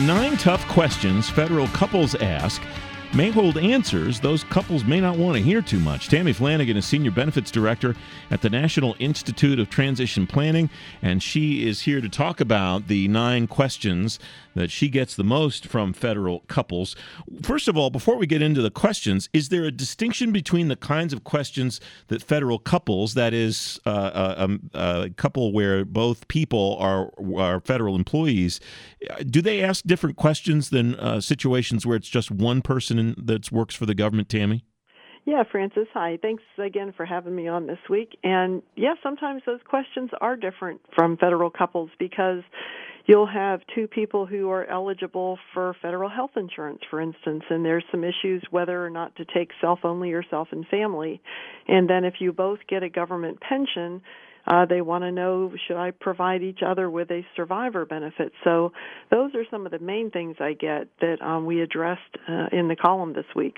9 tough questions federal couples ask may hold answers those couples may not want to hear too much. Tammy Flanagan is Senior Benefits Director at the National Institute of Transition Planning, and she is here to talk about the 9 questions that she gets the most from federal couples. First of all, before we get into the questions, is there a distinction between the kinds of questions that federal couples, that is a couple where both people are federal employees, do they ask different questions than situations where it's just one person that works for the government, Tammy? Yeah, Francis, hi. Thanks again for having me on this week. And yeah, sometimes those questions are different from federal couples because you'll have 2 people who are eligible for federal health insurance, for instance, and there's some issues whether or not to take self-only or self-and-family. And then if you both get a government pension, they want to know, should I provide each other with a survivor benefit? So those are some of the main things I get that we addressed in the column this week.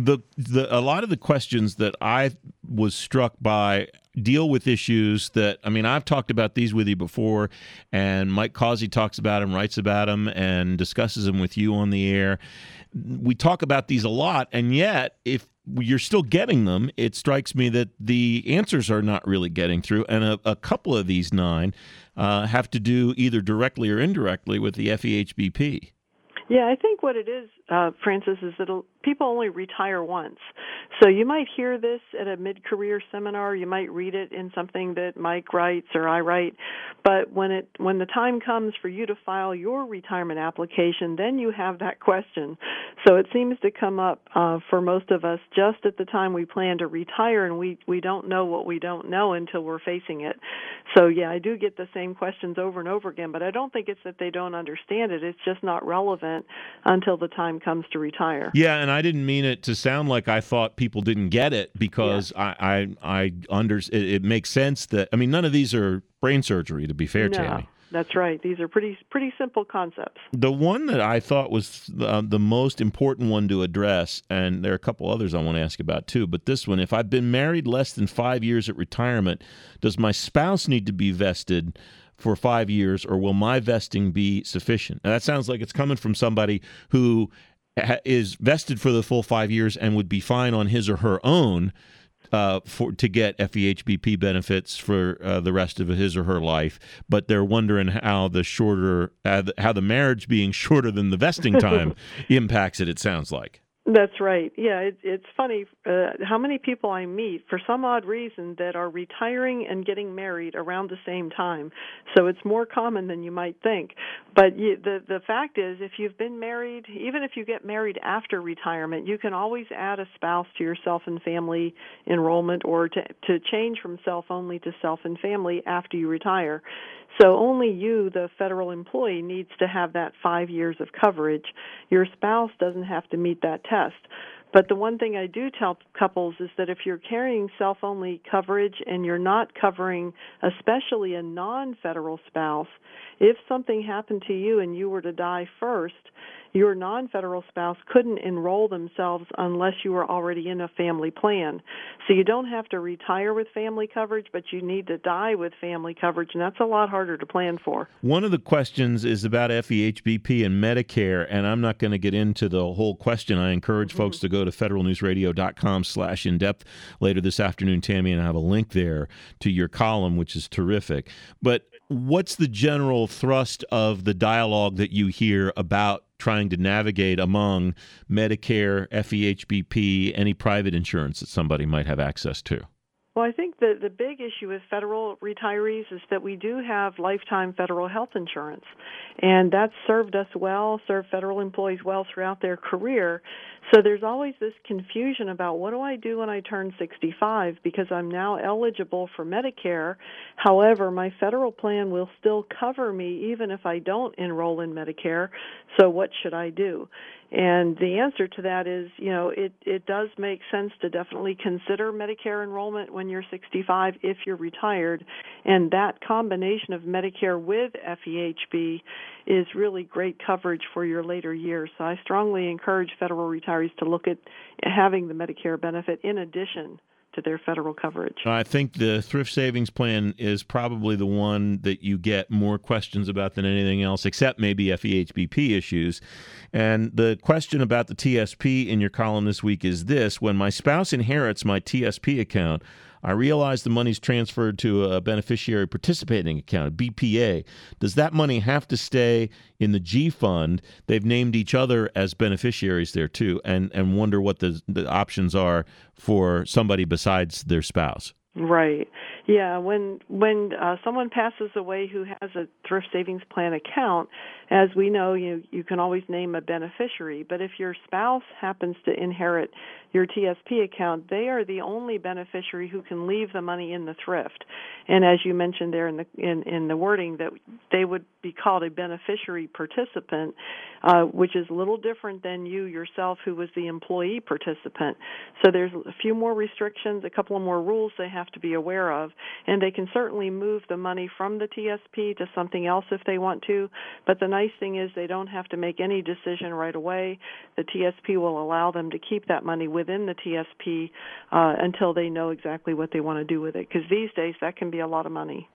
A lot of the questions that I was struck by deal with issues that, I mean, I've talked about these with you before, and Mike Causey talks about them, writes about them, and discusses them with you on the air. We talk about these a lot, and yet, if you're still getting them, it strikes me that the answers are not really getting through, and a couple of these 9 have to do either directly or indirectly with the FEHBP. Yeah, I think what it is, Francis, is that people only retire once. So you might hear this at a mid-career seminar. You might read it in something that Mike writes or I write. But when the time comes for you to file your retirement application, then you have that question. So it seems to come up for most of us just at the time we plan to retire, and we don't know what we don't know until we're facing it. So, yeah, I do get the same questions over and over again, but I don't think it's that they don't understand it. It's just not relevant until the time comes to retire. Yeah, and I didn't mean it to sound like I thought people didn't get it, because yeah. It makes sense that, I mean, none of these are brain surgery, to be fair, No. Tammy. That's right. These are pretty simple concepts. The one that I thought was the most important one to address, and there are a couple others I want to ask about too, but this one, if I've been married less than 5 years at retirement, does my spouse need to be vested for 5 years, or will my vesting be sufficient? Now, that sounds like it's coming from somebody who is vested for the full 5 years and would be fine on his or her own to get FEHBP benefits for the rest of his or her life, but they're wondering how the marriage being shorter than the vesting time impacts it. It sounds like. That's right. Yeah, it's funny how many people I meet for some odd reason that are retiring and getting married around the same time. So it's more common than you might think. But the fact is, if you've been married, even if you get married after retirement, you can always add a spouse to your self and family enrollment, or to change from self-only to self and family after you retire. So only you, the federal employee, needs to have that 5 years of coverage. Your spouse doesn't have to meet that test. But the one thing I do tell couples is that if you're carrying self-only coverage and you're not covering especially a non-federal spouse, if something happened to you and you were to die first, your non-federal spouse couldn't enroll themselves unless you were already in a family plan. So you don't have to retire with family coverage, but you need to die with family coverage, and that's a lot harder to plan for. One of the questions is about FEHBP and Medicare, and I'm not going to get into the whole question. I encourage folks to go to federalnewsradio.com/in-depth later this afternoon, Tammy, and I have a link there to your column, which is terrific. But what's the general thrust of the dialogue that you hear about trying to navigate among Medicare, FEHBP, any private insurance that somebody might have access to? Well, I think the big issue with federal retirees is that we do have lifetime federal health insurance, and that's served us well, served federal employees well throughout their career. So there's always this confusion about, what do I do when I turn 65, because I'm now eligible for Medicare. However, my federal plan will still cover me even if I don't enroll in Medicare. So what should I do? And the answer to that is, it does make sense to definitely consider Medicare enrollment when you're 65 if you're retired. And that combination of Medicare with FEHB is really great coverage for your later years. So I strongly encourage federal retirees to look at having the Medicare benefit in addition to their federal coverage. I think the thrift savings plan is probably the one that you get more questions about than anything else, except maybe FEHBP issues. And the question about the TSP in your column this week is this: when my spouse inherits my TSP account, I realize the money's transferred to a beneficiary participating account, a BPA. Does that money have to stay in the G fund? They've named each other as beneficiaries there too, and wonder what the options are for somebody besides their spouse. Right. Yeah. When someone passes away who has a thrift savings plan account, as we know, you can always name a beneficiary. But if your spouse happens to inherit your TSP account, they are the only beneficiary who can leave the money in the thrift. And as you mentioned there in the wording, that they would be called a beneficiary participant, which is a little different than you yourself, who was the employee participant. So there's a few more restrictions, a couple of more rules they have to be aware of, and they can certainly move the money from the TSP to something else if they want to. But the nice thing is they don't have to make any decision right away. The TSP will allow them to keep that money within the TSP until they know exactly what they want to do with it, because these days that can be a lot of money.